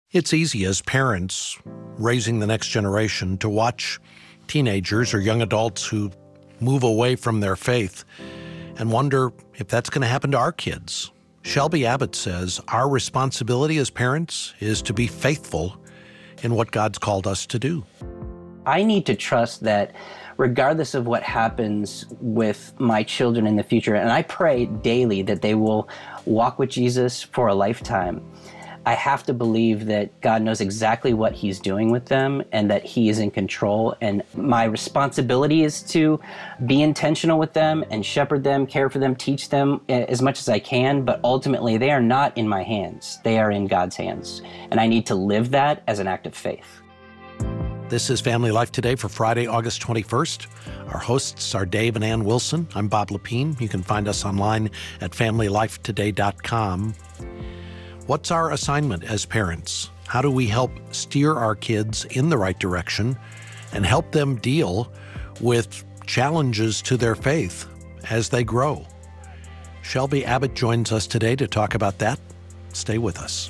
It's easy as parents raising the next generation to watch teenagers or young adults who move away from their faith and wonder if that's going to happen to our kids. Shelby Abbott says our responsibility as parents is to be faithful in what God's called us to do. I need to trust that regardless of what happens with my children in the future, and I pray daily that they will walk with Jesus for a lifetime, I have to believe that God knows exactly what he's doing with them and that he is in control. And my responsibility is to be intentional with them and shepherd them, care for them, teach them as much as I can. But ultimately, they are not in my hands. They are in God's hands. And I need to live that as an act of faith. This is Family Life Today for Friday, August 21st. Our hosts are Dave and Ann Wilson. I'm Bob Lepine. You can find us online at familylifetoday.com. What's our assignment as parents? How do we help steer our kids in the right direction and help them deal with challenges to their faith as they grow? Shelby Abbott joins us today to talk about that. Stay with us.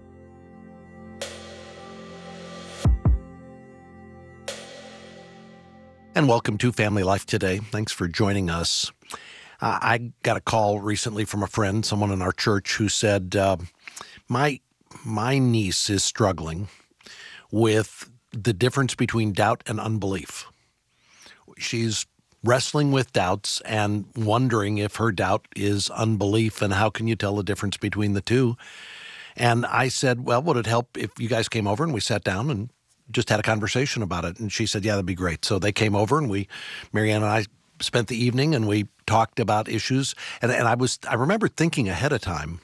And welcome to Family Life Today. Thanks for joining us. I got a call recently from a friend, someone in our church, who said, my niece is struggling with the difference between doubt and unbelief. She's wrestling with doubts and wondering if her doubt is unbelief, and how can you tell the difference between the two? And I said, well, would it help if you guys came over and we sat down and just had a conversation about it? And she said, yeah, that'd be great. So they came over and Marianne and I spent the evening and we talked about issues. And I remember thinking ahead of time,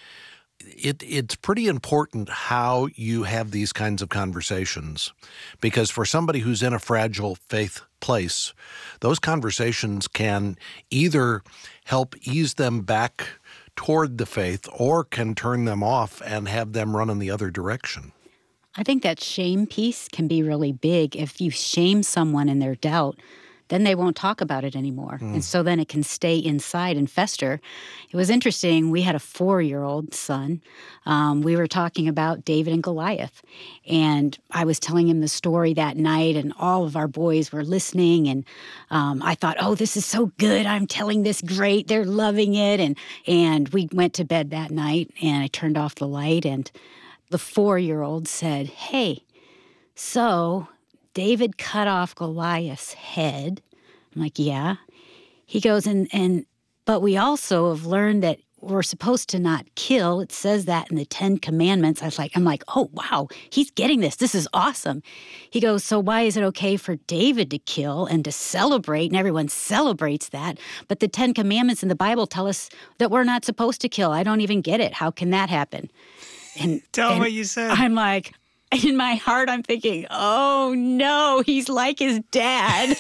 it's pretty important how you have these kinds of conversations, because for somebody who's in a fragile faith place, those conversations can either help ease them back toward the faith or can turn them off and have them run in the other direction. I think that shame piece can be really big. If you shame someone in their doubt, then they won't talk about it anymore. And so then it can stay inside and fester. It was interesting. We had a 4-year-old son. We were talking about David and Goliath. And I was telling him the story that night, and all of our boys were listening. And I thought, oh, this is so good. I'm telling this great. They're loving it. And we went to bed that night, and I turned off the light. And the 4-year-old said, hey, so David cut off Goliath's head. I'm like, yeah. He goes, but we also have learned that we're supposed to not kill. It says that in the 10 Commandments. I'm like, oh, wow, he's getting this. This is awesome. He goes, so why is it okay for David to kill and to celebrate? And everyone celebrates that. But the 10 Commandments in the Bible tell us that we're not supposed to kill. I don't even get it. How can that happen? Tell him what you said. I'm like, in my heart, I'm thinking, oh, no, he's like his dad.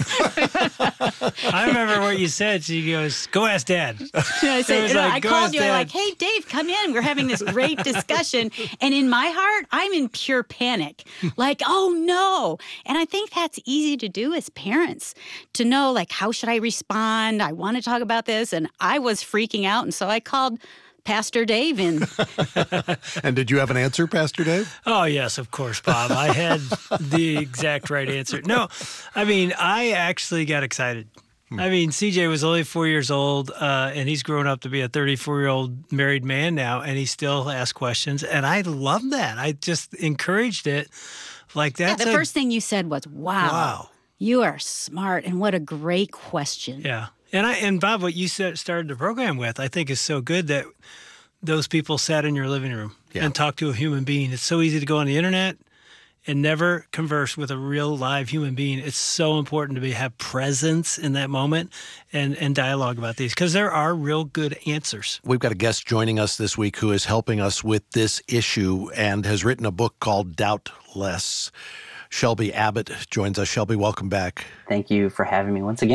I remember what you said. She goes, go ask Dad. I called you. I'm like, hey, Dave, come in. We're having this great discussion. And in my heart, I'm in pure panic. Like, oh, no. And I think that's easy to do as parents, to know, like, how should I respond? I want to talk about this. And I was freaking out. And so I called Pastor Dave in. And did you have an answer, Pastor Dave? Oh, yes, of course, Bob. I had the exact right answer. No, I mean, I actually got excited. I mean, CJ was only 4 years old, and he's grown up to be a 34-year-old married man now, and he still asks questions. And I love that. I just encouraged it. Like, that's the first thing you said was, wow, you are smart, and what a great question. Yeah. And Bob, what you started the program with, I think is so good, that those people sat in your living room and talked to a human being. It's so easy to go on the internet and never converse with a real live human being. It's so important to have presence in that moment and dialogue about these, because there are real good answers. We've got a guest joining us this week who is helping us with this issue and has written a book called Doubt Less. Shelby Abbott joins us. Shelby, welcome back. Thank you for having me once again.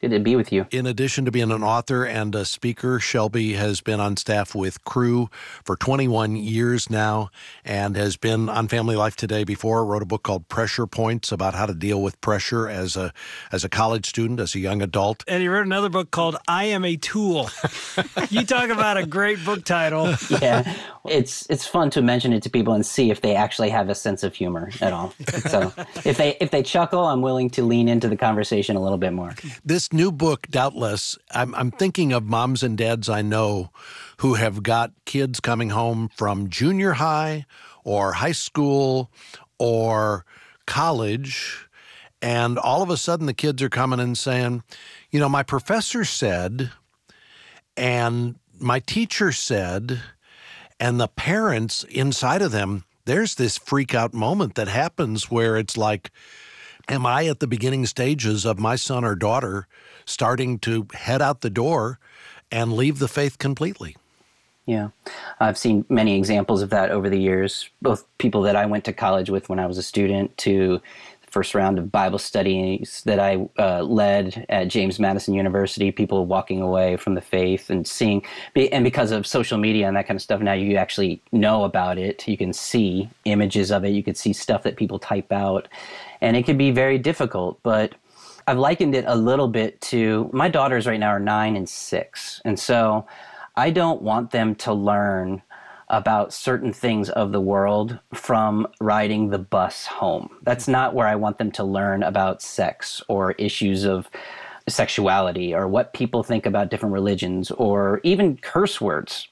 Good to be with you. In addition to being an author and a speaker, Shelby has been on staff with Cru for 21 years now and has been on Family Life Today before, wrote a book called Pressure Points about how to deal with pressure as a college student, as a young adult. And he wrote another book called I Am a Tool. You talk about a great book title. Yeah, it's fun to mention it to people and see if they actually have a sense of humor at all. So if they chuckle, I'm willing to lean into the conversation a little bit more. This new book, doubtless, I'm thinking of moms and dads I know who have got kids coming home from junior high or high school or college, and all of a sudden the kids are coming and saying, you know, my professor said, and my teacher said, and the parents inside of them, there's this freak out moment that happens where it's like, am I at the beginning stages of my son or daughter starting to head out the door and leave the faith completely? Yeah, I've seen many examples of that over the years, both people that I went to college with when I was a student to the first round of Bible studies that I led at James Madison University, people walking away from the faith and seeing, and because of social media and that kind of stuff, now you actually know about it. You can see images of it. You can see stuff that people type out, and it can be very difficult, but I've likened it a little bit to, my daughters right now are 9 and 6. And so I don't want them to learn about certain things of the world from riding the bus home. That's not where I want them to learn about sex or issues of sexuality or what people think about different religions or even curse words.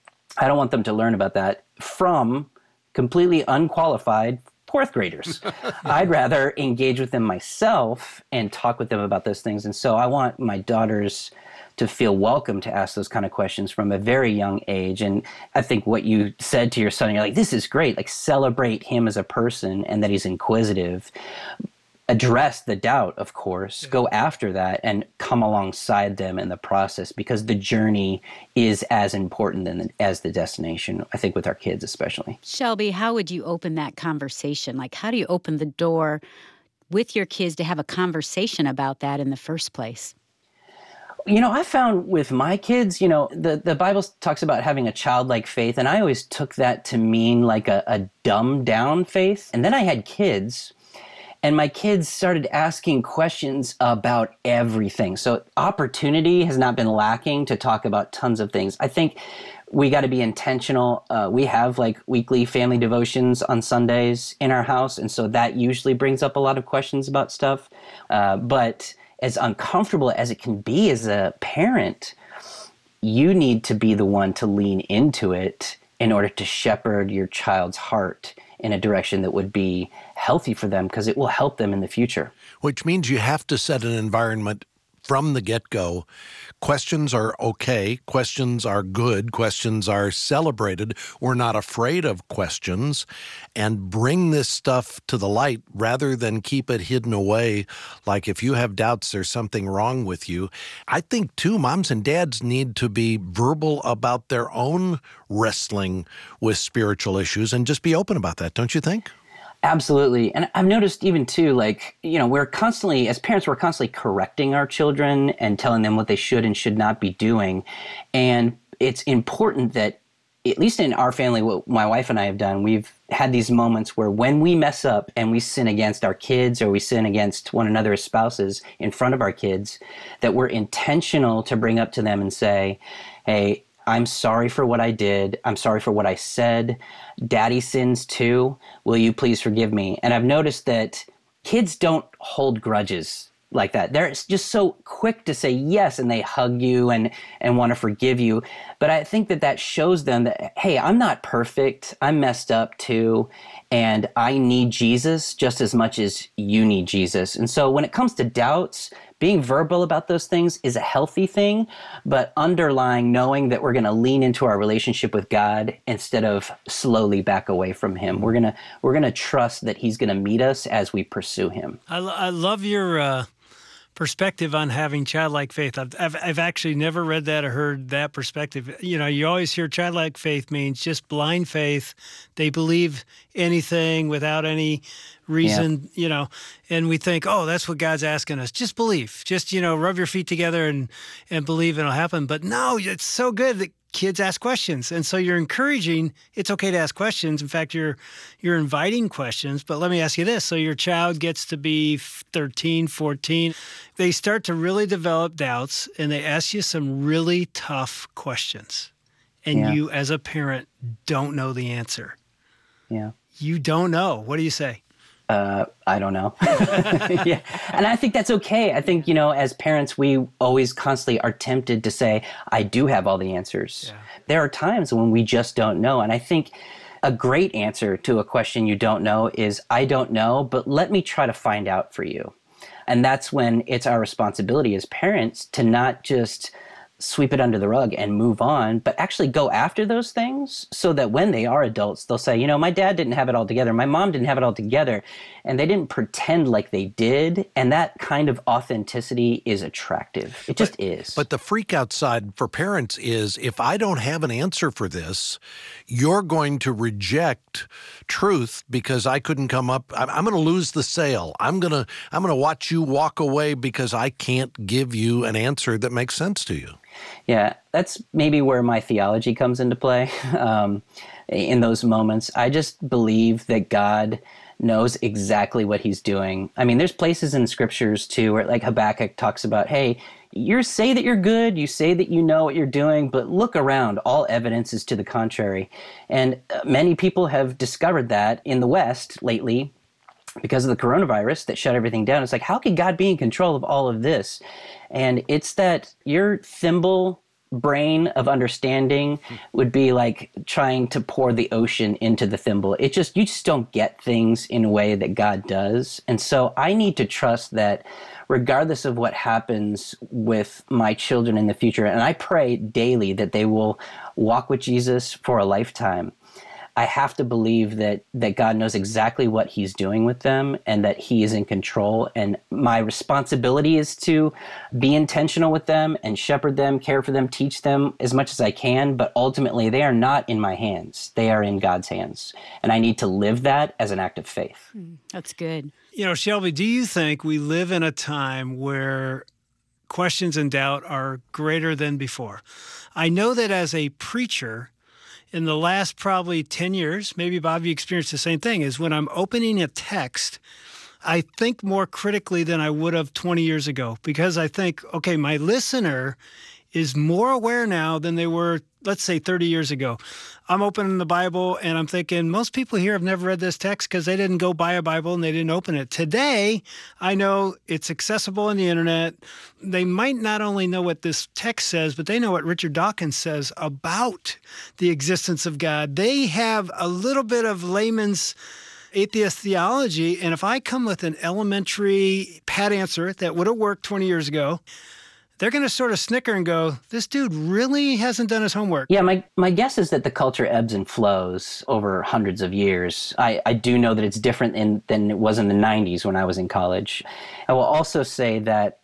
I don't want them to learn about that from completely unqualified fourth graders. I'd rather engage with them myself and talk with them about those things. And so I want my daughters to feel welcome to ask those kind of questions from a very young age. And I think what you said to your son, you're like, this is great. Like, celebrate him as a person and that he's inquisitive. Address the doubt, of course, go after that and come alongside them in the process, because the journey is as important as the destination, I think, with our kids especially. Shelby, how would you open that conversation? Like, how do you open the door with your kids to have a conversation about that in the first place? You know, I found with my kids, you know, the Bible talks about having a childlike faith, and I always took that to mean like a dumbed down faith. And then I had kids, and my kids started asking questions about everything. So opportunity has not been lacking to talk about tons of things. I think we got to be intentional. We have like weekly family devotions on Sundays in our house, and so that usually brings up a lot of questions about stuff. But as uncomfortable as it can be as a parent, you need to be the one to lean into it in order to shepherd your child's heart in a direction that would be healthy for them, because it will help them in the future. Which means you have to set an environment from the get-go. Questions are okay. Questions are good. Questions are celebrated. We're not afraid of questions, and bring this stuff to the light rather than keep it hidden away. Like, if you have doubts, there's something wrong with you. I think, too, moms and dads need to be verbal about their own wrestling with spiritual issues and just be open about that, don't you think? Absolutely. And I've noticed even too, like, you know, as parents, we're constantly correcting our children and telling them what they should and should not be doing. And it's important that, at least in our family, what my wife and I have done, we've had these moments where when we mess up and we sin against our kids or we sin against one another as spouses in front of our kids, that we're intentional to bring up to them and say, hey, I'm sorry for what I did. I'm sorry for what I said. Daddy sins too. Will you please forgive me? And I've noticed that kids don't hold grudges like that. They're just so quick to say yes, and they hug you and want to forgive you. But I think that shows them that, hey, I'm not perfect. I'm messed up too. And I need Jesus just as much as you need Jesus. And so when it comes to doubts, being verbal about those things is a healthy thing, but underlying knowing that we're going to lean into our relationship with God instead of slowly back away from Him. We're going to trust that He's going to meet us as we pursue Him. I love your perspective on having childlike faith. I've actually never read that or heard that perspective. You know, you always hear childlike faith means just blind faith. They believe anything without any reason, you know, and we think, oh, that's what God's asking us. Just believe. Just, you know, rub your feet together and believe it'll happen. But no, it's so good that kids ask questions. And so you're encouraging, it's okay to ask questions. In fact, you're inviting questions. But let me ask you this. So your child gets to be 13, 14. They start to really develop doubts and they ask you some really tough questions. And you, as a parent, don't know the answer. Yeah. You don't know. What do you say? I don't know. Yeah. And I think that's okay. I think, you know, as parents, we always constantly are tempted to say, I do have all the answers. Yeah. There are times when we just don't know. And I think a great answer to a question you don't know is, I don't know, but let me try to find out for you. And that's when it's our responsibility as parents to not just sweep it under the rug and move on, but actually go after those things so that when they are adults, they'll say, you know, my dad didn't have it all together. My mom didn't have it all together. And they didn't pretend like they did. And that kind of authenticity is attractive. It just is. But the freak out side for parents is, if I don't have an answer for this, you're going to reject truth because I couldn't come up. I'm going to lose the sale. I'm going to watch you walk away because I can't give you an answer that makes sense to you. Yeah, that's maybe where my theology comes into play. In those moments, I just believe that God knows exactly what he's doing. I mean, there's places in scriptures too where like Habakkuk talks about, hey, you say that you're good, you say that you know what you're doing, but look around, all evidence is to the contrary. And many people have discovered that in the West lately because of the coronavirus that shut everything down. It's like, how could God be in control of all of this? And it's that your thimble brain of understanding would be like trying to pour the ocean into the thimble. You just don't get things in a way that God does. And so I need to trust that regardless of what happens with my children in the future, and I pray daily that they will walk with Jesus for a lifetime, I have to believe that God knows exactly what he's doing with them and that he is in control. And my responsibility is to be intentional with them and shepherd them, care for them, teach them as much as I can. But ultimately, they are not in my hands. They are in God's hands. And I need to live that as an act of faith. That's good. You know, Shelby, do you think we live in a time where questions and doubt are greater than before? I know that as a preacher, in the last probably 10 years, maybe Bob, you experienced the same thing, is when I'm opening a text, I think more critically than I would have 20 years ago, because I think, okay, my listener is more aware now than they were, let's say, 30 years ago. I'm opening the Bible and I'm thinking, most people here have never read this text because they didn't go buy a Bible and they didn't open it. Today, I know it's accessible on the internet. They might not only know what this text says, but they know what Richard Dawkins says about the existence of God. They have a little bit of layman's atheist theology, and if I come with an elementary pat answer that would have worked 20 years ago, they're going to sort of snicker and go, this dude really hasn't done his homework. Yeah, my guess is that the culture ebbs and flows over hundreds of years. I do know that it's different than it was in the 90s when I was in college. I will also say that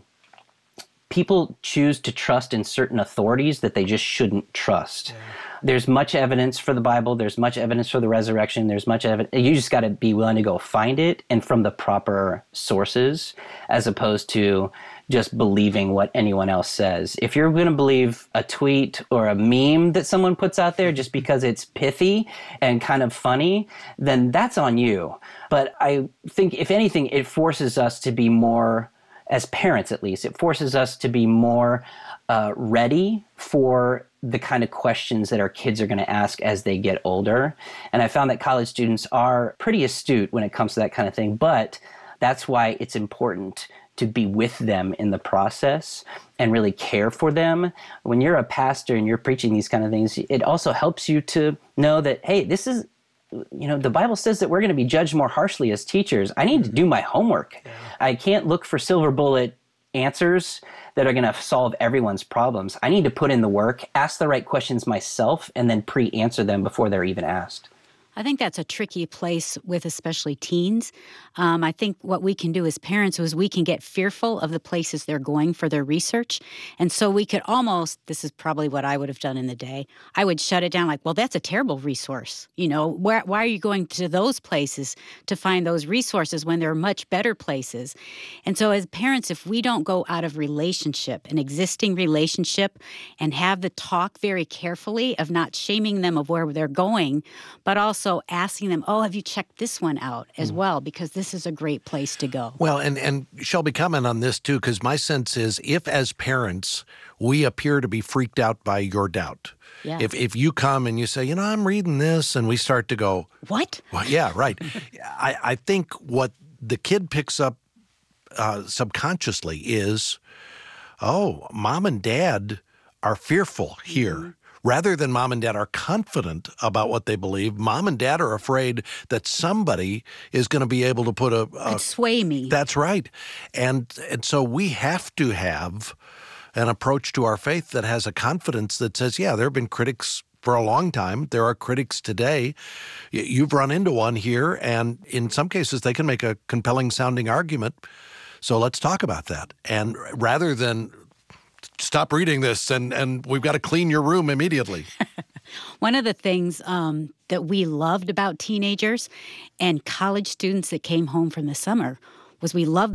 people choose to trust in certain authorities that they just shouldn't trust. Yeah. There's much evidence for the Bible. There's much evidence for the resurrection. There's much evidence. You just got to be willing to go find it and from the proper sources, as opposed to just believing what anyone else says. If you're going to believe a tweet or a meme that someone puts out there just because it's pithy and kind of funny, then that's on you. But I think, if anything, it forces us to be more, as parents at least, it forces us to be more ready for the kind of questions that our kids are going to ask as they get older. And I found that college students are pretty astute when it comes to that kind of thing. But that's why it's important to be with them in the process and really care for them. When you're a pastor and you're preaching these kind of things, it also helps you to know that, hey, this is, you know, the Bible says that we're going to be judged more harshly as teachers. I need to do my homework. Yeah. I can't look for silver bullet answers that are going to solve everyone's problems. I need to put in the work, ask the right questions myself, and then pre-answer them before they're even asked. I think that's a tricky place with especially teens. I think what we can do as parents is we can get fearful of the places they're going for their research. And so we could almost, this is probably what I would have done in the day, I would shut it down like, well, that's a terrible resource. Why are you going to those places to find those resources when there are much better places? And so as parents, if we don't go out of an existing relationship, and have the talk very carefully of not shaming them of where they're going, but also asking them, oh, have you checked this one out as well? Because this is a great place to go. Well, and Shelby, comment on this too, because my sense is if as parents we appear to be freaked out by your doubt, Yeah. if you come and you say, I'm reading this, and we start to go, What? well, yeah, right. I think what the kid picks up subconsciously is, oh, mom and dad are fearful here. Rather than mom and dad are confident about what they believe, mom and dad are afraid that somebody is going to be able to put Could sway me. That's right. And so we have to have an approach to our faith that has a confidence that says, yeah, there have been critics for a long time. There are critics today. You've run into one here, and in some cases they can make a compelling sounding argument. So let's talk about that. And rather than stop reading this and we've got to clean your room immediately. One of the things that we loved about teenagers and college students that came home from the summer was we loved